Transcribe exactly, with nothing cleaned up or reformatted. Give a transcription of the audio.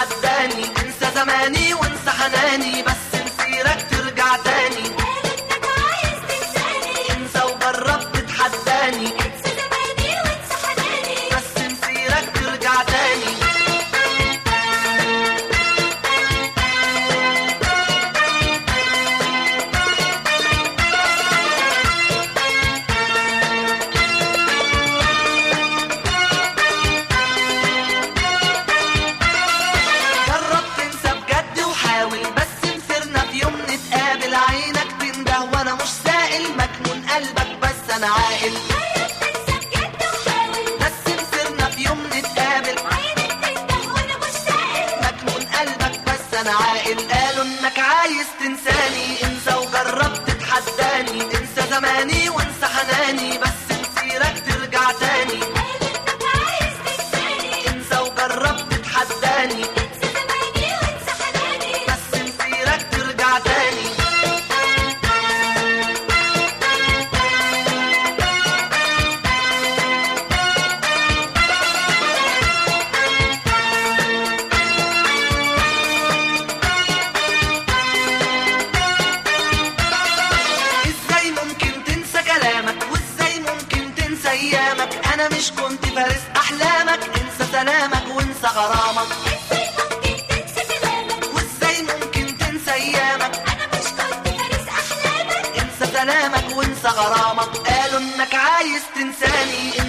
تتحداني، انسى زماني وانسى حناني، بس مسيرك ترجع تاني. قال انك عايز تنساني، انسى وجرب تتحداني، انسى زماني وانسى حناني، بس مسيرك ترجع تاني. جرب تنسى بجد وحاول، بس مسيرنا في يوم نتقابل. عينك تنده وانا مش سائل، مجنون قلبك بس انا عاقل. جرب تنسى بجد وحاول، بس مسيرنا في يوم نتقابل. عينك تنده وانا مش سائل، مجنون قلبك بس انا عاقل. قالوا انك عايز تنساني، انسى وجرب تتحداني، انسى زماني وانسى حناني، بس مسيرك ترجع تاني. قال انك عايز تنساني، انسى وجرب تتحداني، انسى زماني وانسى حناني، بس مسيرك ترجع تاني. ازاي ممكن تنسى كلامك، وازاي ممكن تنسى ايامك؟ انا مش كنت فارس احلامك، انسى سلامك وانسى غرامك. ازاي ممكن تنسى كلامك، وازاي ممكن تنسى ايامك؟ انا مش كنت فارس احلامك، انسى سلامك وانسى غرامك. قالوا انك عايز تنساني،